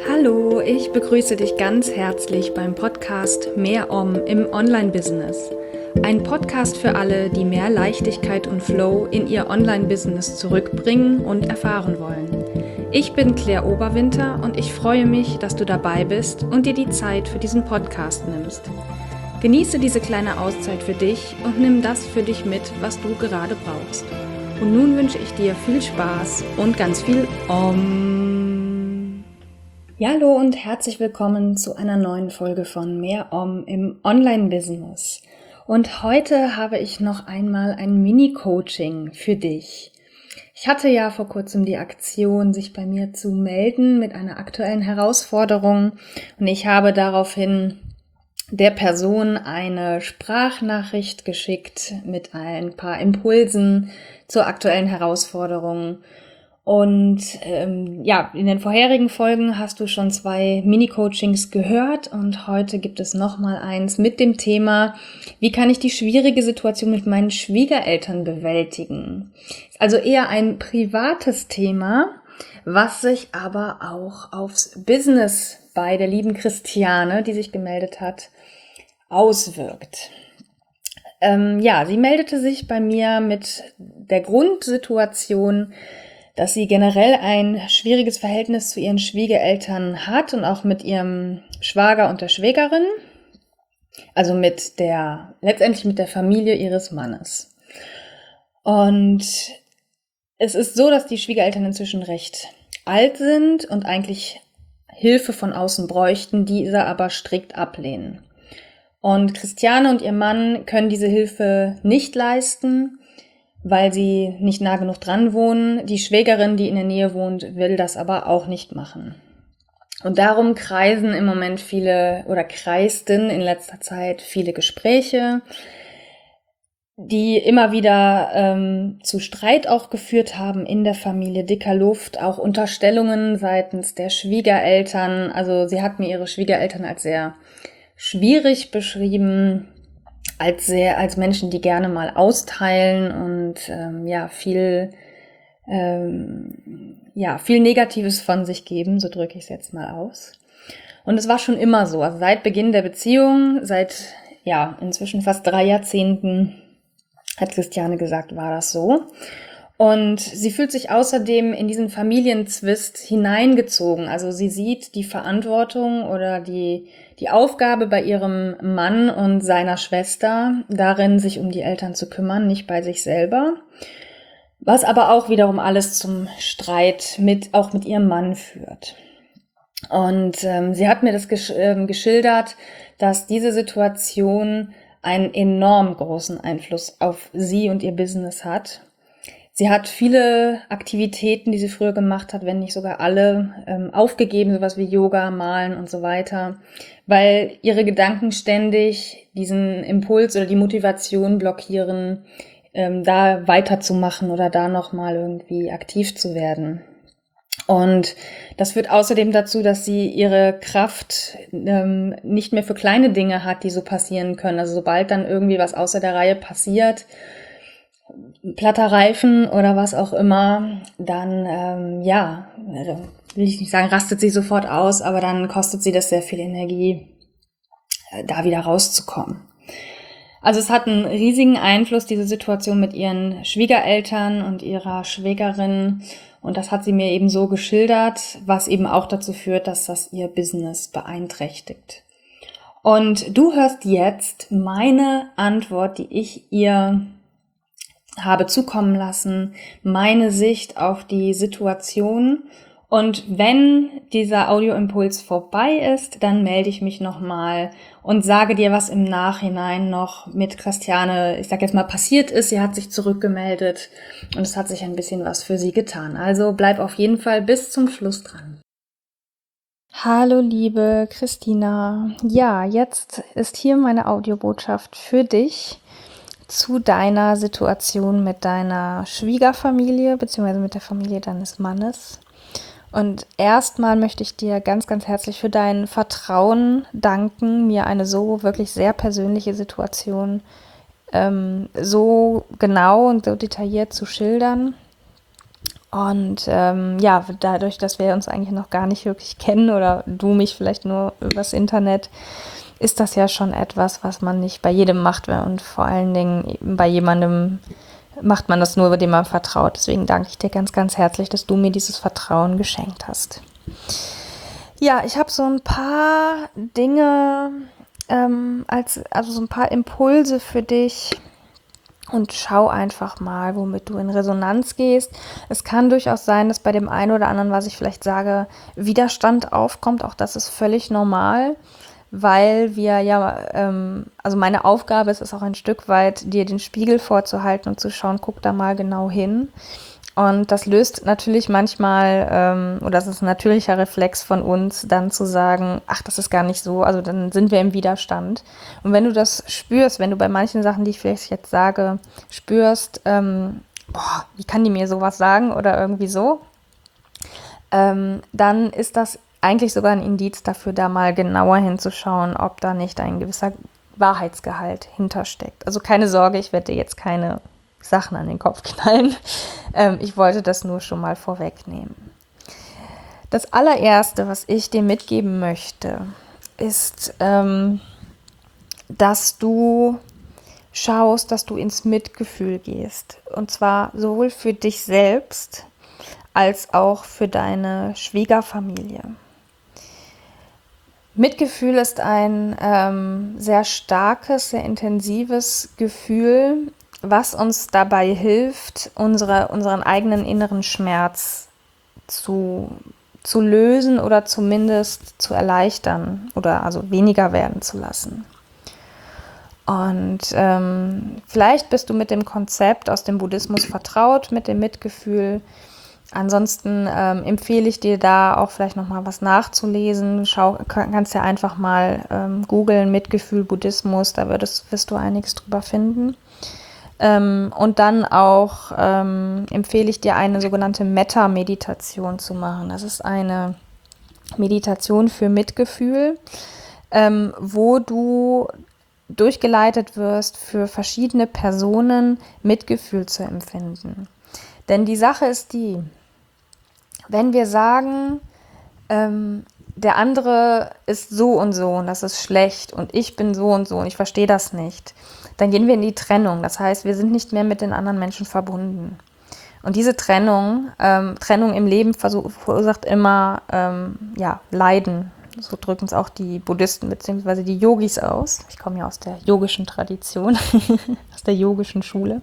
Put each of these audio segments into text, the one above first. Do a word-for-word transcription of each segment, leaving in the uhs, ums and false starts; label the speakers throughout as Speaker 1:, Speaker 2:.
Speaker 1: Hallo, ich begrüße dich ganz herzlich beim Podcast Mehr Om im Online-Business. Ein Podcast für alle, die mehr Leichtigkeit und Flow in ihr Online-Business zurückbringen und erfahren wollen. Ich bin Claire Oberwinter und ich freue mich, dass du dabei bist und dir die Zeit für diesen Podcast nimmst. Genieße diese kleine Auszeit für dich und nimm das für dich mit, was du gerade brauchst. Und nun wünsche ich dir viel Spaß und ganz viel Om. Ja, hallo und herzlich willkommen zu einer neuen Folge von Mehr Om im Online-Business. Und heute habe ich noch einmal ein Mini-Coaching für dich. Ich hatte ja vor kurzem die Aktion, sich bei mir zu melden mit einer aktuellen Herausforderung, und ich habe daraufhin der Person eine Sprachnachricht geschickt mit ein paar Impulsen zur aktuellen Herausforderung. Und ähm, ja, in den vorherigen Folgen hast du schon zwei Mini-Coachings gehört und heute gibt es nochmal eins mit dem Thema, wie kann ich die schwierige Situation mit meinen Schwiegereltern bewältigen? Also eher ein privates Thema, was sich aber auch aufs Business bei der lieben Christiane, die sich gemeldet hat, auswirkt. Ähm, ja, sie meldete sich bei mir mit der Grundsituation, dass sie generell ein schwieriges Verhältnis zu ihren Schwiegereltern hat und auch mit ihrem Schwager und der Schwägerin, also mit der, letztendlich mit der Familie ihres Mannes. Und es ist so, dass die Schwiegereltern inzwischen recht alt sind und eigentlich Hilfe von außen bräuchten, diese aber strikt ablehnen. Und Christiane und ihr Mann können diese Hilfe nicht leisten, weil sie nicht nah genug dran wohnen. Die Schwägerin, die in der Nähe wohnt, will das aber auch nicht machen. Und darum kreisen im Moment viele oder kreisten in letzter Zeit viele Gespräche, die immer wieder ähm, zu Streit auch geführt haben in der Familie, dicker Luft, auch Unterstellungen seitens der Schwiegereltern. Also sie hat mir ihre Schwiegereltern als sehr schwierig beschrieben, als sehr, als Menschen, die gerne mal austeilen und ähm, ja viel ähm, ja viel Negatives von sich geben, so drücke ich es jetzt mal aus. Und es war schon immer so, also seit Beginn der Beziehung, seit ja inzwischen fast drei Jahrzehnten, hat Christiane gesagt, war das so. Und sie fühlt sich außerdem in diesen Familienzwist hineingezogen. Also sie sieht die Verantwortung oder die, die Aufgabe bei ihrem Mann und seiner Schwester darin, sich um die Eltern zu kümmern, nicht bei sich selber. Was aber auch wiederum alles zum Streit mit, auch mit ihrem Mann führt. Und ähm, sie hat mir das gesch- äh, geschildert, dass diese Situation einen enorm großen Einfluss auf sie und ihr Business hat. Sie hat viele Aktivitäten, die sie früher gemacht hat, wenn nicht sogar alle, ähm, aufgegeben, sowas wie Yoga, Malen und so weiter, weil ihre Gedanken ständig diesen Impuls oder die Motivation blockieren, ähm, da weiterzumachen oder da nochmal irgendwie aktiv zu werden. Und das führt außerdem dazu, dass sie ihre Kraft ähm, nicht mehr für kleine Dinge hat, die so passieren können. Also sobald dann irgendwie was außer der Reihe passiert, platter Reifen oder was auch immer, dann, ähm, ja, will ich nicht sagen, rastet sie sofort aus, aber dann kostet sie das sehr viel Energie, äh, da wieder rauszukommen. Also es hat einen riesigen Einfluss, diese Situation mit ihren Schwiegereltern und ihrer Schwägerin, und das hat sie mir eben so geschildert, was eben auch dazu führt, dass das ihr Business beeinträchtigt. Und du hörst jetzt meine Antwort, die ich ihr habe zukommen lassen, meine Sicht auf die Situation. Und wenn dieser Audioimpuls vorbei ist, dann melde ich mich nochmal und sage dir, was im Nachhinein noch mit Christiane, ich sag jetzt mal, passiert ist. Sie hat sich zurückgemeldet und es hat sich ein bisschen was für sie getan. Also bleib auf jeden Fall bis zum Schluss dran. Hallo liebe Christina. Ja, jetzt ist hier meine Audiobotschaft für dich zu deiner Situation mit deiner Schwiegerfamilie bzw. mit der Familie deines Mannes. Und erstmal möchte ich dir ganz, ganz herzlich für dein Vertrauen danken, mir eine so wirklich sehr persönliche Situation ähm, so genau und so detailliert zu schildern. Und ähm, ja, dadurch, dass wir uns eigentlich noch gar nicht wirklich kennen oder du mich vielleicht nur übers Internet, ist das ja schon etwas, was man nicht bei jedem macht. Und vor allen Dingen bei jemandem macht man das nur, dem man vertraut. Deswegen danke ich dir ganz, ganz herzlich, dass du mir dieses Vertrauen geschenkt hast. Ja, ich habe so ein paar Dinge, ähm, als, also so ein paar Impulse für dich und schau einfach mal, womit du in Resonanz gehst. Es kann durchaus sein, dass bei dem einen oder anderen, was ich vielleicht sage, Widerstand aufkommt. Auch das ist völlig normal, weil wir ja, ähm, also meine Aufgabe ist es auch ein Stück weit, dir den Spiegel vorzuhalten und zu schauen, guck da mal genau hin. Und das löst natürlich manchmal, ähm, oder das ist ein natürlicher Reflex von uns, dann zu sagen, ach, das ist gar nicht so, also dann sind wir im Widerstand. Und wenn du das spürst, wenn du bei manchen Sachen, die ich vielleicht jetzt sage, spürst, ähm, boah, wie kann die mir sowas sagen oder irgendwie so, ähm, dann ist das eigentlich sogar ein Indiz dafür, da mal genauer hinzuschauen, ob da nicht ein gewisser Wahrheitsgehalt hintersteckt. Also keine Sorge, ich werde dir jetzt keine Sachen an den Kopf knallen. Ähm, ich wollte das nur schon mal vorwegnehmen. Das allererste, was ich dir mitgeben möchte, ist, ähm, dass du schaust, dass du ins Mitgefühl gehst. Und zwar sowohl für dich selbst als auch für deine Schwiegerfamilie. Mitgefühl ist ein ähm, sehr starkes, sehr intensives Gefühl, was uns dabei hilft, unsere, unseren eigenen inneren Schmerz zu, zu lösen oder zumindest zu erleichtern oder also weniger werden zu lassen. Und ähm, vielleicht bist du mit dem Konzept aus dem Buddhismus vertraut, mit dem Mitgefühl. Ansonsten ähm, empfehle ich dir da auch vielleicht nochmal was nachzulesen. Schau, kannst ja einfach mal ähm, googeln, Mitgefühl, Buddhismus, da würdest, wirst du einiges drüber finden. Ähm, und dann auch ähm, empfehle ich dir, eine sogenannte Metta-Meditation zu machen. Das ist eine Meditation für Mitgefühl, ähm, wo du durchgeleitet wirst, für verschiedene Personen Mitgefühl zu empfinden. Denn die Sache ist die, wenn wir sagen, ähm, der andere ist so und so und das ist schlecht und ich bin so und so und ich verstehe das nicht, dann gehen wir in die Trennung. Das heißt, wir sind nicht mehr mit den anderen Menschen verbunden. Und diese Trennung, ähm, Trennung im Leben versuch, verursacht immer ähm, ja, Leiden. So drücken es auch die Buddhisten bzw. die Yogis aus. Ich komme ja aus der yogischen Tradition, aus der yogischen Schule.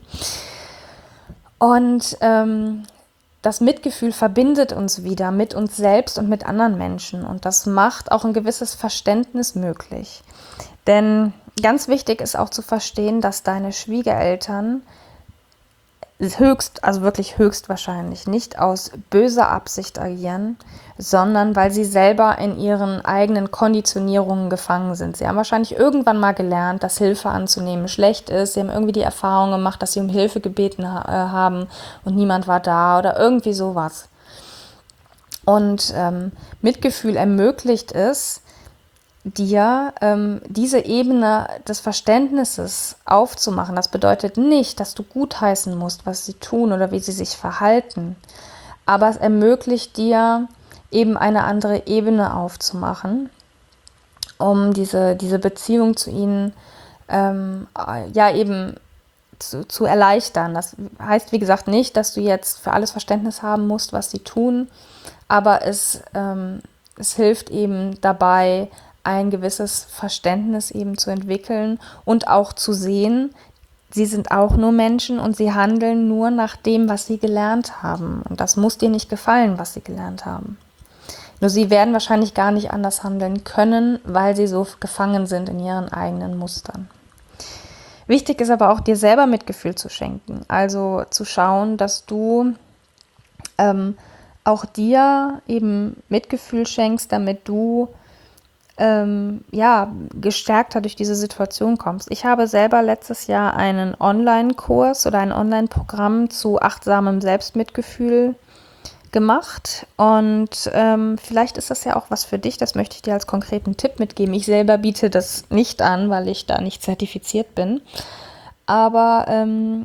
Speaker 1: Und ähm, das Mitgefühl verbindet uns wieder mit uns selbst und mit anderen Menschen. Und das macht auch ein gewisses Verständnis möglich. Denn ganz wichtig ist auch zu verstehen, dass deine Schwiegereltern höchst, also wirklich höchstwahrscheinlich nicht aus böser Absicht agieren, sondern weil sie selber in ihren eigenen Konditionierungen gefangen sind. Sie haben wahrscheinlich irgendwann mal gelernt, dass Hilfe anzunehmen schlecht ist. Sie haben irgendwie die Erfahrung gemacht, dass sie um Hilfe gebeten ha- äh, haben und niemand war da oder irgendwie sowas. Und ähm, Mitgefühl ermöglicht es, dir ähm, diese Ebene des Verständnisses aufzumachen. Das bedeutet nicht, dass du gutheißen musst, was sie tun oder wie sie sich verhalten, aber es ermöglicht dir, eben eine andere Ebene aufzumachen, um diese, diese Beziehung zu ihnen ähm, ja eben zu, zu erleichtern. Das heißt, wie gesagt, nicht, dass du jetzt für alles Verständnis haben musst, was sie tun, aber es, ähm, es hilft eben dabei, ein gewisses Verständnis eben zu entwickeln und auch zu sehen, sie sind auch nur Menschen und sie handeln nur nach dem, was sie gelernt haben. Und das muss dir nicht gefallen, was sie gelernt haben. Nur sie werden wahrscheinlich gar nicht anders handeln können, weil sie so gefangen sind in ihren eigenen Mustern. Wichtig ist aber auch, dir selber Mitgefühl zu schenken. Also zu schauen, dass du ähm, auch dir eben Mitgefühl schenkst, damit du ähm, ja, gestärkter durch diese Situation kommst. Ich habe selber letztes Jahr einen Online-Kurs oder ein Online-Programm zu achtsamem Selbstmitgefühl gemacht und ähm, vielleicht ist das ja auch was für dich, das möchte ich dir als konkreten Tipp mitgeben. Ich selber biete das nicht an, weil ich da nicht zertifiziert bin, aber ähm,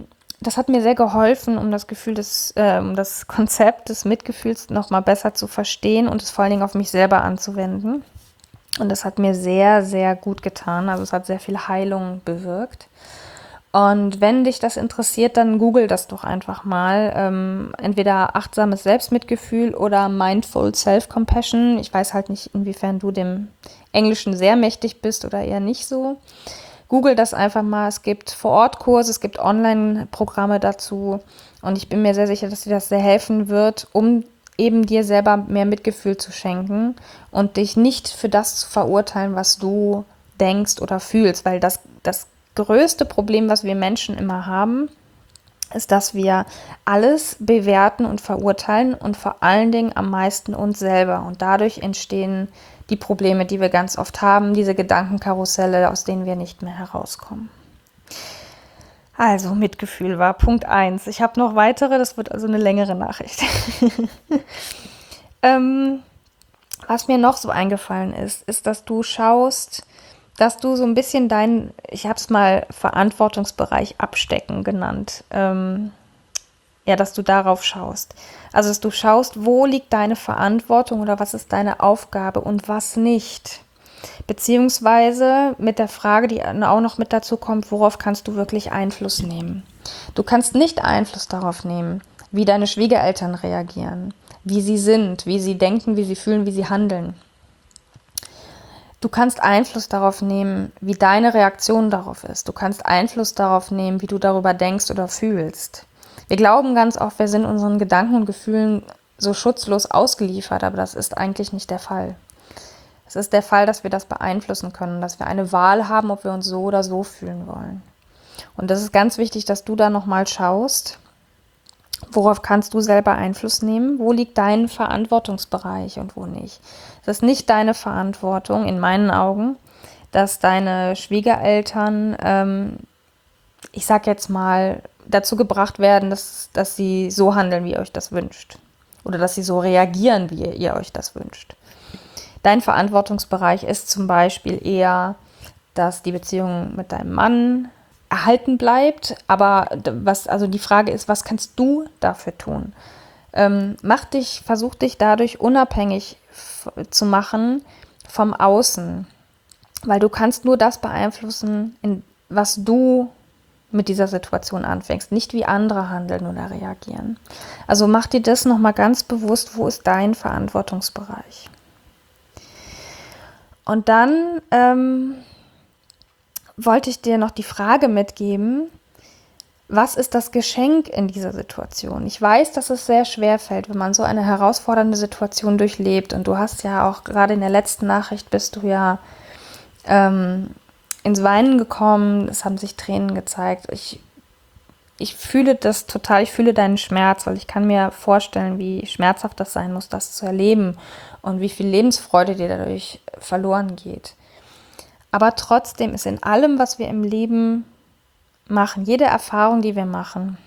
Speaker 1: das hat mir sehr geholfen, um das Gefühl des, äh, um das Konzept des Mitgefühls noch mal besser zu verstehen und es vor allen Dingen auf mich selber anzuwenden. Und das hat mir sehr, sehr gut getan. Also es hat sehr viel Heilung bewirkt. Und wenn dich das interessiert, dann google das doch einfach mal. Ähm, entweder achtsames Selbstmitgefühl oder Mindful Self-Compassion. Ich weiß halt nicht, inwiefern du dem Englischen sehr mächtig bist oder eher nicht so. Google das einfach mal. Es gibt Vor-Ort-Kurse, es gibt Online-Programme dazu. Und ich bin mir sehr sicher, dass dir das sehr helfen wird, um eben dir selber mehr Mitgefühl zu schenken und dich nicht für das zu verurteilen, was du denkst oder fühlst. Weil das, das größte Problem, was wir Menschen immer haben, ist, dass wir alles bewerten und verurteilen und vor allen Dingen am meisten uns selber. Und dadurch entstehen die Probleme, die wir ganz oft haben, diese Gedankenkarusselle, aus denen wir nicht mehr herauskommen. Also, Mitgefühl war Punkt eins. Ich habe noch weitere, das wird also eine längere Nachricht. ähm, was mir noch so eingefallen ist, ist, dass du schaust, dass du so ein bisschen deinen, ich habe es mal Verantwortungsbereich abstecken genannt, ähm, ja, dass du darauf schaust. Also, dass du schaust, wo liegt deine Verantwortung oder was ist deine Aufgabe und was nicht. Beziehungsweise mit der Frage, die auch noch mit dazu kommt, worauf kannst du wirklich Einfluss nehmen? Du kannst nicht Einfluss darauf nehmen, wie deine Schwiegereltern reagieren, wie sie sind, wie sie denken, wie sie fühlen, wie sie handeln. Du kannst Einfluss darauf nehmen, wie deine Reaktion darauf ist. Du kannst Einfluss darauf nehmen, wie du darüber denkst oder fühlst. Wir glauben ganz oft, wir sind unseren Gedanken und Gefühlen so schutzlos ausgeliefert, aber das ist eigentlich nicht der Fall. Es ist der Fall, dass wir das beeinflussen können, dass wir eine Wahl haben, ob wir uns so oder so fühlen wollen. Und das ist ganz wichtig, dass du da nochmal schaust, worauf kannst du selber Einfluss nehmen, wo liegt dein Verantwortungsbereich und wo nicht. Es ist nicht deine Verantwortung, in meinen Augen, dass deine Schwiegereltern, ähm, ich sag jetzt mal, dazu gebracht werden, dass, dass sie so handeln, wie ihr euch das wünscht. Oder dass sie so reagieren, wie ihr, ihr euch das wünscht. Dein Verantwortungsbereich ist zum Beispiel eher, dass die Beziehung mit deinem Mann erhalten bleibt. Aber was, also die Frage ist, was kannst du dafür tun? Ähm, mach dich, versuch dich dadurch unabhängig f- zu machen vom Außen. Weil du kannst nur das beeinflussen, in, was du mit dieser Situation anfängst, nicht wie andere handeln oder reagieren. Also mach dir das nochmal ganz bewusst, wo ist dein Verantwortungsbereich? Und dann ähm, wollte ich dir noch die Frage mitgeben, was ist das Geschenk in dieser Situation? Ich weiß, dass es sehr schwer fällt, wenn man so eine herausfordernde Situation durchlebt. Und du hast ja auch gerade in der letzten Nachricht bist du ja ähm, ins Weinen gekommen, es haben sich Tränen gezeigt. Ich, ich fühle das total, ich fühle deinen Schmerz, weil ich kann mir vorstellen, wie schmerzhaft das sein muss, das zu erleben und wie viel Lebensfreude dir dadurch verloren geht. Aber trotzdem ist in allem, was wir im Leben machen, jede Erfahrung, die wir machen,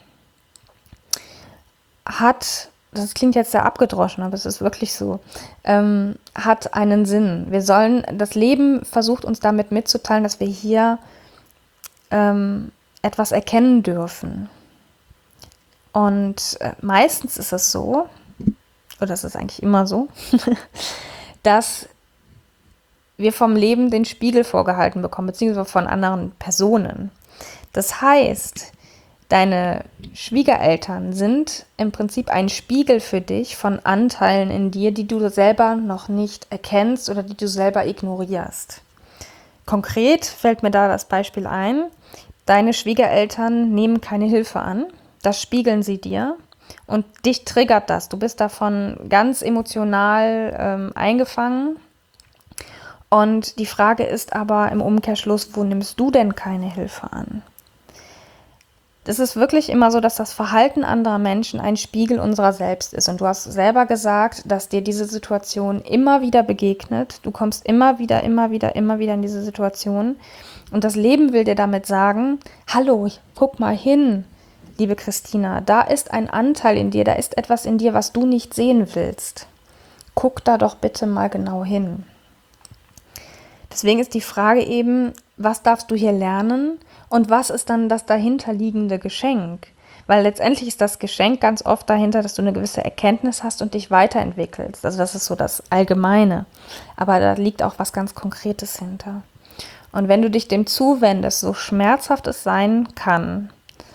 Speaker 1: hat, das klingt jetzt sehr abgedroschen, aber es ist wirklich so, ähm, hat einen Sinn. Wir sollen, das Leben versucht uns damit mitzuteilen, dass wir hier ähm, etwas erkennen dürfen. Und äh, meistens ist es so, oder es ist eigentlich immer so, dass wir vom Leben den Spiegel vorgehalten bekommen, beziehungsweise von anderen Personen. Das heißt, deine Schwiegereltern sind im Prinzip ein Spiegel für dich von Anteilen in dir, die du selber noch nicht erkennst oder die du selber ignorierst. Konkret fällt mir da das Beispiel ein, deine Schwiegereltern nehmen keine Hilfe an, das spiegeln sie dir und dich triggert das. Du bist davon ganz emotional ähm, eingefangen. Und die Frage ist aber im Umkehrschluss, wo nimmst du denn keine Hilfe an? Es ist wirklich immer so, dass das Verhalten anderer Menschen ein Spiegel unserer selbst ist. Und du hast selber gesagt, dass dir diese Situation immer wieder begegnet. Du kommst immer wieder, immer wieder, immer wieder in diese Situation. Und das Leben will dir damit sagen, hallo, guck mal hin, liebe Christina, da ist ein Anteil in dir, da ist etwas in dir, was du nicht sehen willst. Guck da doch bitte mal genau hin. Deswegen ist die Frage eben, was darfst du hier lernen und was ist dann das dahinterliegende Geschenk? Weil letztendlich ist das Geschenk ganz oft dahinter, dass du eine gewisse Erkenntnis hast und dich weiterentwickelst. Also das ist so das Allgemeine. Aber da liegt auch was ganz Konkretes hinter. Und wenn du dich dem zuwendest, so schmerzhaft es sein kann,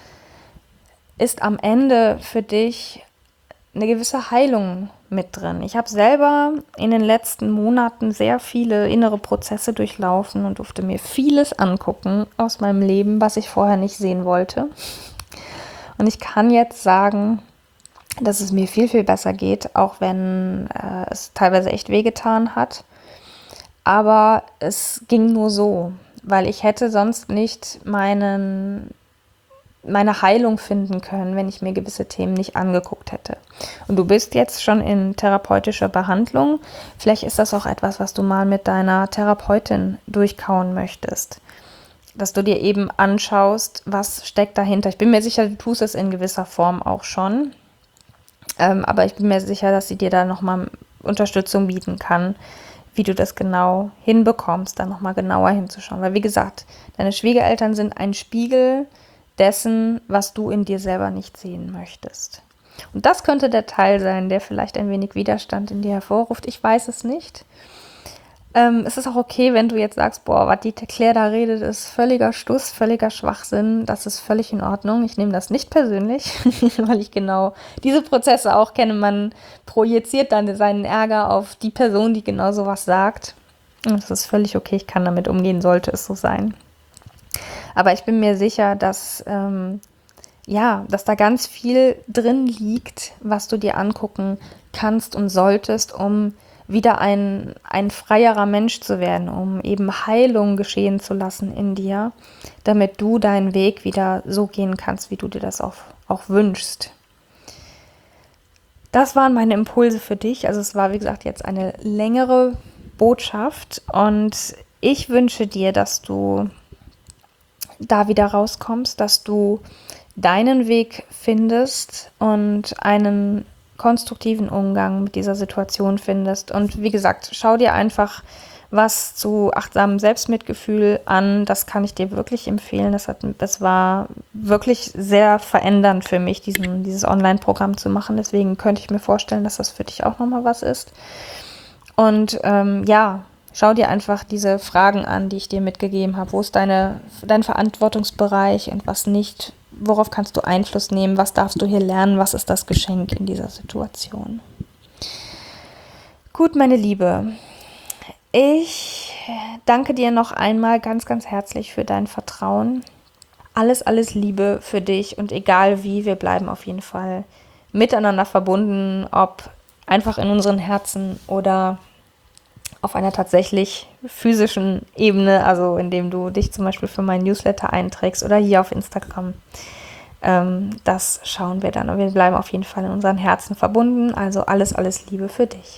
Speaker 1: ist am Ende für dich eine gewisse Heilung mit drin. Ich habe selber in den letzten Monaten sehr viele innere Prozesse durchlaufen und durfte mir vieles angucken aus meinem Leben, was ich vorher nicht sehen wollte. Und ich kann jetzt sagen, dass es mir viel, viel besser geht, auch wenn äh, es teilweise echt wehgetan hat. Aber es ging nur so, weil ich hätte sonst nicht meinen, meine Heilung finden können, wenn ich mir gewisse Themen nicht angeguckt hätte. Und du bist jetzt schon in therapeutischer Behandlung. Vielleicht ist das auch etwas, was du mal mit deiner Therapeutin durchkauen möchtest. Dass du dir eben anschaust, was steckt dahinter. Ich bin mir sicher, du tust es in gewisser Form auch schon. Ähm, aber ich bin mir sicher, dass sie dir da nochmal Unterstützung bieten kann, wie du das genau hinbekommst, da nochmal genauer hinzuschauen. Weil wie gesagt, deine Schwiegereltern sind ein Spiegel dessen, was du in dir selber nicht sehen möchtest. Und das könnte der Teil sein, der vielleicht ein wenig Widerstand in dir hervorruft. Ich weiß es nicht. Ähm, es ist auch okay, wenn du jetzt sagst, boah, was die Claire da redet, ist völliger Stuss, völliger Schwachsinn. Das ist völlig in Ordnung. Ich nehme das nicht persönlich, weil ich genau diese Prozesse auch kenne. Man projiziert dann seinen Ärger auf die Person, die genau sowas sagt. Und das ist völlig okay. Ich kann damit umgehen, sollte es so sein. Aber ich bin mir sicher, dass, ähm, ja, dass da ganz viel drin liegt, was du dir angucken kannst und solltest, um wieder ein, ein freierer Mensch zu werden, um eben Heilung geschehen zu lassen in dir, damit du deinen Weg wieder so gehen kannst, wie du dir das auch, auch wünschst. Das waren meine Impulse für dich. Also es war, wie gesagt, jetzt eine längere Botschaft und ich wünsche dir, dass du da wieder rauskommst, dass du deinen Weg findest und einen konstruktiven Umgang mit dieser Situation findest. Und wie gesagt, schau dir einfach was zu achtsamem Selbstmitgefühl an. Das kann ich dir wirklich empfehlen. Das hat, das war wirklich sehr verändernd für mich, diesen, dieses Online-Programm zu machen. Deswegen könnte ich mir vorstellen, dass das für dich auch nochmal was ist. Und ähm, ja, schau dir einfach diese Fragen an, die ich dir mitgegeben habe. Wo ist deine, dein Verantwortungsbereich und was nicht? Worauf kannst du Einfluss nehmen? Was darfst du hier lernen? Was ist das Geschenk in dieser Situation? Gut, meine Liebe, ich danke dir noch einmal ganz, ganz herzlich für dein Vertrauen. Alles, alles Liebe für dich und egal wie, wir bleiben auf jeden Fall miteinander verbunden, ob einfach in unseren Herzen oder auf einer tatsächlich physischen Ebene, also indem du dich zum Beispiel für meinen Newsletter einträgst oder hier auf Instagram. Ähm, das schauen wir dann und wir bleiben auf jeden Fall in unseren Herzen verbunden. Also alles, alles Liebe für dich.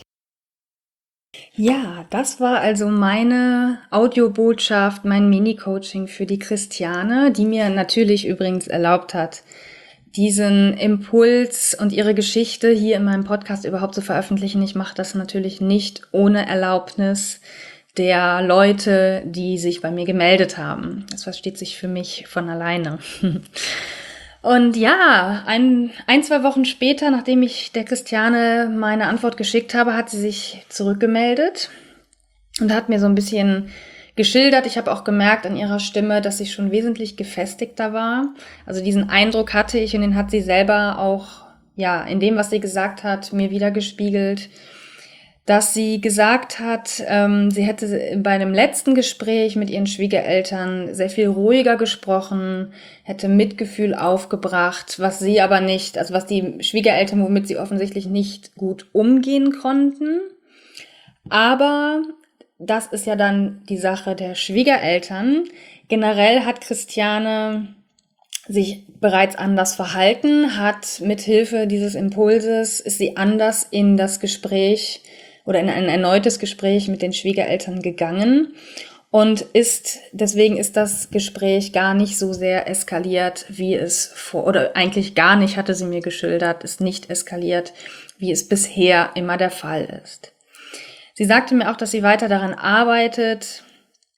Speaker 1: Ja, das war also meine Audiobotschaft, mein Mini-Coaching für die Christiane, die mir natürlich übrigens erlaubt hat, diesen Impuls und ihre Geschichte hier in meinem Podcast überhaupt zu veröffentlichen. Ich mache das natürlich nicht ohne Erlaubnis der Leute, die sich bei mir gemeldet haben. Das versteht sich für mich von alleine. Und ja, ein, ein, zwei Wochen später, nachdem ich der Christiane meine Antwort geschickt habe, hat sie sich zurückgemeldet und hat mir so ein bisschen geschildert. Ich habe auch gemerkt an ihrer Stimme, dass sie schon wesentlich gefestigter war. Also diesen Eindruck hatte ich und den hat sie selber auch, ja, in dem, was sie gesagt hat, mir wiedergespiegelt, dass sie gesagt hat, ähm, sie hätte bei einem letzten Gespräch mit ihren Schwiegereltern sehr viel ruhiger gesprochen, hätte Mitgefühl aufgebracht, was sie aber nicht, also was die Schwiegereltern, womit sie offensichtlich nicht gut umgehen konnten. Aber das ist ja dann die Sache der Schwiegereltern. Generell hat Christiane sich bereits anders verhalten, hat mithilfe dieses Impulses, ist sie anders in das Gespräch oder in ein erneutes Gespräch mit den Schwiegereltern gegangen und ist, deswegen ist das Gespräch gar nicht so sehr eskaliert, wie es vor, oder eigentlich gar nicht, hatte sie mir geschildert, ist nicht eskaliert, wie es bisher immer der Fall ist. Sie sagte mir auch, dass sie weiter daran arbeitet,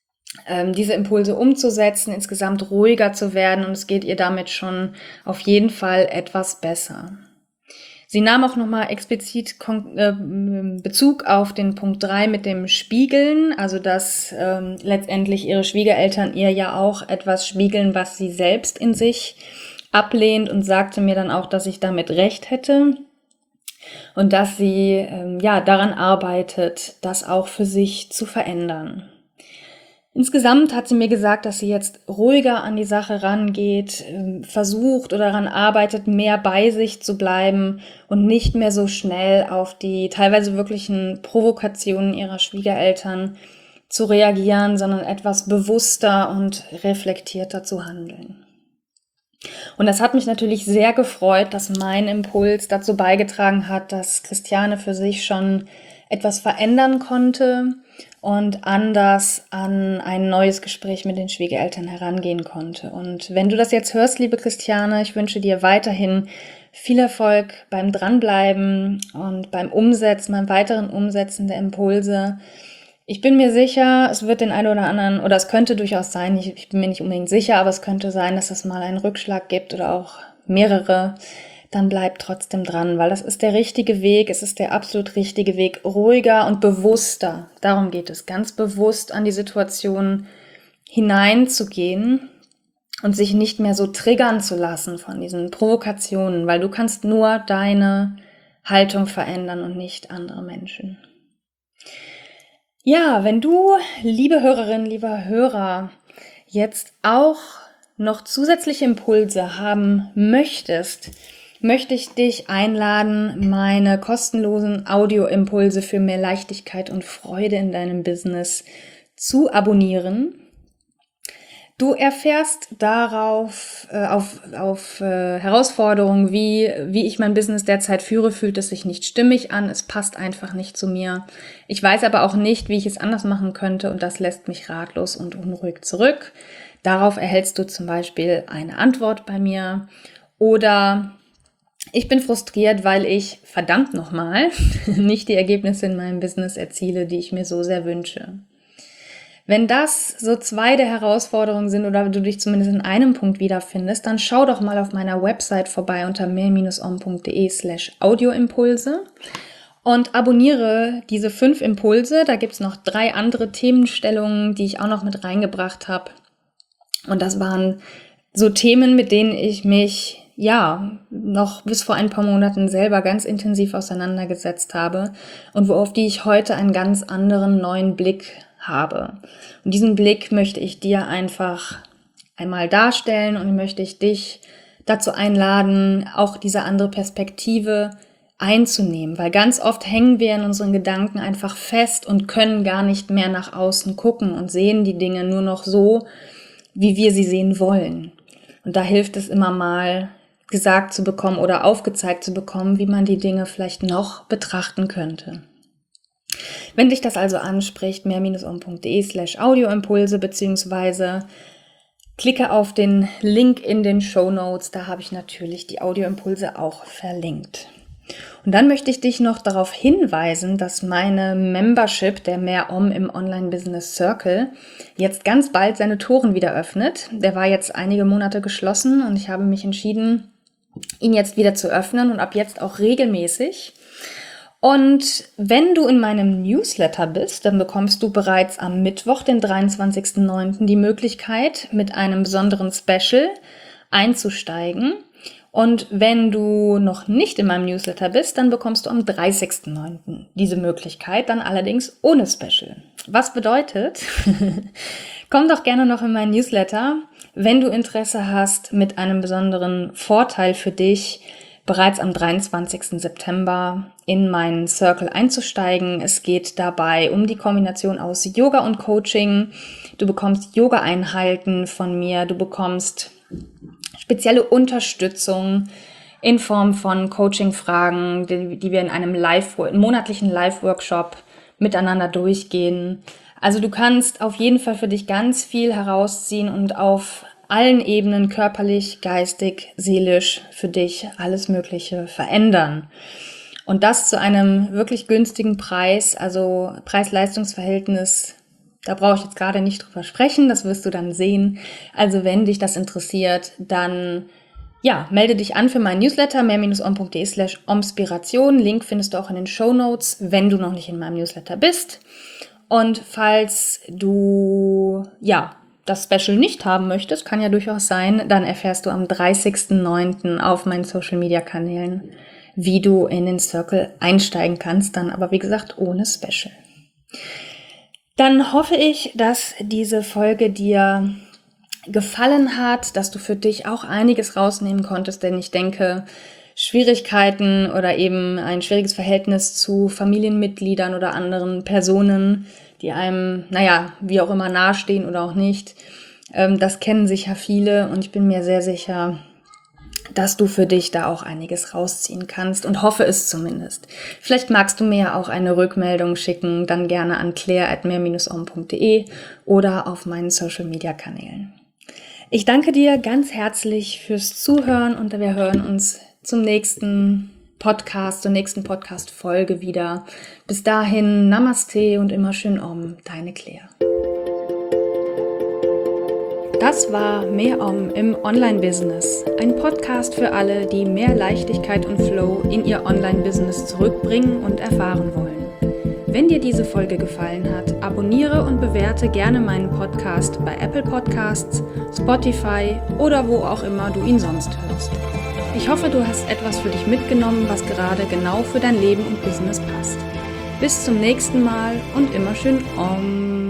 Speaker 1: ähm, diese Impulse umzusetzen, insgesamt ruhiger zu werden und es geht ihr damit schon auf jeden Fall etwas besser. Sie nahm auch nochmal explizit Bezug auf den Punkt drei mit dem Spiegeln, also dass ähm, letztendlich ihre Schwiegereltern ihr ja auch etwas spiegeln, was sie selbst in sich ablehnt, und sagte mir dann auch, dass ich damit recht hätte und dass sie ähm, ja daran arbeitet, das auch für sich zu verändern. Insgesamt hat sie mir gesagt, dass sie jetzt ruhiger an die Sache rangeht, versucht oder daran arbeitet, mehr bei sich zu bleiben und nicht mehr so schnell auf die teilweise wirklichen Provokationen ihrer Schwiegereltern zu reagieren, sondern etwas bewusster und reflektierter zu handeln. Und das hat mich natürlich sehr gefreut, dass mein Impuls dazu beigetragen hat, dass Christiane für sich schon etwas verändern konnte und anders an ein neues Gespräch mit den Schwiegereltern herangehen konnte. Und wenn du das jetzt hörst, liebe Christiane, ich wünsche dir weiterhin viel Erfolg beim Dranbleiben und beim Umsetzen, beim weiteren Umsetzen der Impulse. Ich bin mir sicher, es wird den einen oder anderen, oder es könnte durchaus sein, ich, ich bin mir nicht unbedingt sicher, aber es könnte sein, dass es mal einen Rückschlag gibt oder auch mehrere. Dann bleib trotzdem dran, weil das ist der richtige Weg, es ist der absolut richtige Weg, ruhiger und bewusster, darum geht es, ganz bewusst an die Situation hineinzugehen und sich nicht mehr so triggern zu lassen von diesen Provokationen, weil du kannst nur deine Haltung verändern und nicht andere Menschen. Ja, wenn du, liebe Hörerin, lieber Hörer, jetzt auch noch zusätzliche Impulse haben möchtest, möchte ich dich einladen, meine kostenlosen Audioimpulse für mehr Leichtigkeit und Freude in deinem Business zu abonnieren. Du erfährst darauf äh, auf, auf äh, Herausforderungen wie, wie ich mein Business derzeit führe, fühlt es sich nicht stimmig an, es passt einfach nicht zu mir. Ich weiß aber auch nicht, wie ich es anders machen könnte und das lässt mich ratlos und unruhig zurück. Darauf erhältst du zum Beispiel eine Antwort bei mir oder ich bin frustriert, weil ich verdammt nochmal nicht die Ergebnisse in meinem Business erziele, die ich mir so sehr wünsche. Wenn das so zwei der Herausforderungen sind oder du dich zumindest in einem Punkt wiederfindest, dann schau doch mal auf meiner Website vorbei unter mehr-om.de slash Audioimpulse und abonniere diese fünf Impulse. Da gibt's noch drei andere Themenstellungen, die ich auch noch mit reingebracht habe. Und das waren so Themen, mit denen ich mich ja, noch bis vor ein paar Monaten selber ganz intensiv auseinandergesetzt habe und worauf die ich heute einen ganz anderen neuen Blick habe. Und diesen Blick möchte ich dir einfach einmal darstellen und möchte ich dich dazu einladen, auch diese andere Perspektive einzunehmen, weil ganz oft hängen wir in unseren Gedanken einfach fest und können gar nicht mehr nach außen gucken und sehen die Dinge nur noch so, wie wir sie sehen wollen. Und da hilft es immer mal, gesagt zu bekommen oder aufgezeigt zu bekommen, wie man die Dinge vielleicht noch betrachten könnte. Wenn dich das also anspricht, mehr-om.de slash Audioimpulse beziehungsweise klicke auf den Link in den Shownotes, da habe ich natürlich die Audioimpulse auch verlinkt. Und dann möchte ich dich noch darauf hinweisen, dass meine Membership, der Mehr-Om im Online-Business Circle, jetzt ganz bald seine Toren wieder öffnet. Der war jetzt einige Monate geschlossen und ich habe mich entschieden, ihn jetzt wieder zu öffnen und ab jetzt auch regelmäßig. Und wenn du in meinem Newsletter bist, dann bekommst du bereits am Mittwoch, den dreiundzwanzigsten neunten die Möglichkeit, mit einem besonderen Special einzusteigen. Und wenn du noch nicht in meinem Newsletter bist, dann bekommst du am dreißigsten neunten diese Möglichkeit, dann allerdings ohne Special. Was bedeutet, komm doch gerne noch in meinen Newsletter, wenn du Interesse hast, mit einem besonderen Vorteil für dich bereits am dreiundzwanzigsten September in meinen Circle einzusteigen. Es geht dabei um die Kombination aus Yoga und Coaching. Du bekommst Yoga-Einheiten von mir, du bekommst spezielle Unterstützung in Form von Coaching-Fragen, die, die wir in einem Live, in monatlichen Live-Workshop miteinander durchgehen. Also du kannst auf jeden Fall für dich ganz viel herausziehen und auf allen Ebenen, körperlich, geistig, seelisch, für dich alles Mögliche verändern. Und das zu einem wirklich günstigen Preis, also Preis-Leistungs-Verhältnis Da brauche ich jetzt gerade nicht drüber sprechen, das wirst du dann sehen. Also wenn dich das interessiert, dann ja, melde dich an für meinen Newsletter mehr-om.de slash omspiration. Link findest du auch in den Shownotes, wenn du noch nicht in meinem Newsletter bist. Und falls du ja das Special nicht haben möchtest, kann ja durchaus sein, dann erfährst du am dreißigsten neunten auf meinen Social-Media-Kanälen, wie du in den Circle einsteigen kannst, dann aber wie gesagt ohne Special. Dann hoffe ich, dass diese Folge dir gefallen hat, dass du für dich auch einiges rausnehmen konntest, denn ich denke, Schwierigkeiten oder eben ein schwieriges Verhältnis zu Familienmitgliedern oder anderen Personen, die einem, naja, wie auch immer nahestehen oder auch nicht, ähm, das kennen sicher viele und ich bin mir sehr sicher, dass du für dich da auch einiges rausziehen kannst und hoffe es zumindest. Vielleicht magst du mir ja auch eine Rückmeldung schicken, dann gerne an claire at mehr om punkt de oder auf meinen Social-Media-Kanälen. Ich danke dir ganz herzlich fürs Zuhören und wir hören uns zum nächsten Podcast, zur nächsten Podcast-Folge wieder. Bis dahin, Namaste und immer schön Om, deine Claire. Das war Mehr Om im Online-Business, ein Podcast für alle, die mehr Leichtigkeit und Flow in ihr Online-Business zurückbringen und erfahren wollen. Wenn dir diese Folge gefallen hat, abonniere und bewerte gerne meinen Podcast bei Apple Podcasts, Spotify oder wo auch immer du ihn sonst hörst. Ich hoffe, du hast etwas für dich mitgenommen, was gerade genau für dein Leben und Business passt. Bis zum nächsten Mal und immer schön Om.